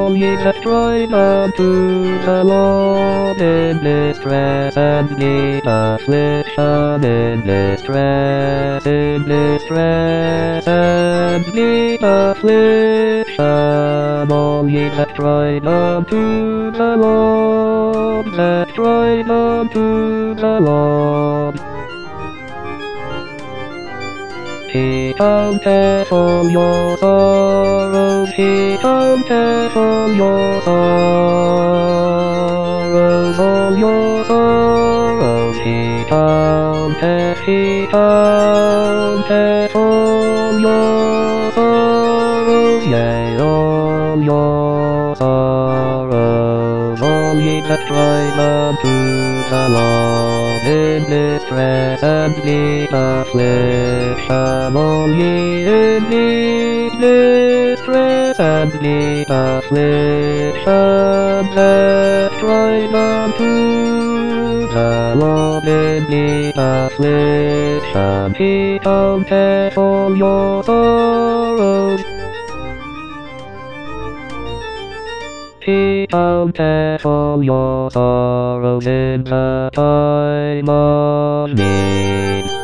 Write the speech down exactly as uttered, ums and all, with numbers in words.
all ye that cried unto the Lord in distress and need affliction, in distress, in distress and need affliction, all ye that cried unto the Lord, that cried unto the Lord. He counteth all your sorrows, he counteth all your sorrows, all your sorrows, he counteth, he counteth all your sorrows, yea, all your sorrows, all ye that cried unto the Lord in distress and need affliction, all ye in need, distress and need affliction, that cried unto the Lord in need affliction, he counteth all your sorrows. He counteth all your sorrows in the time of need.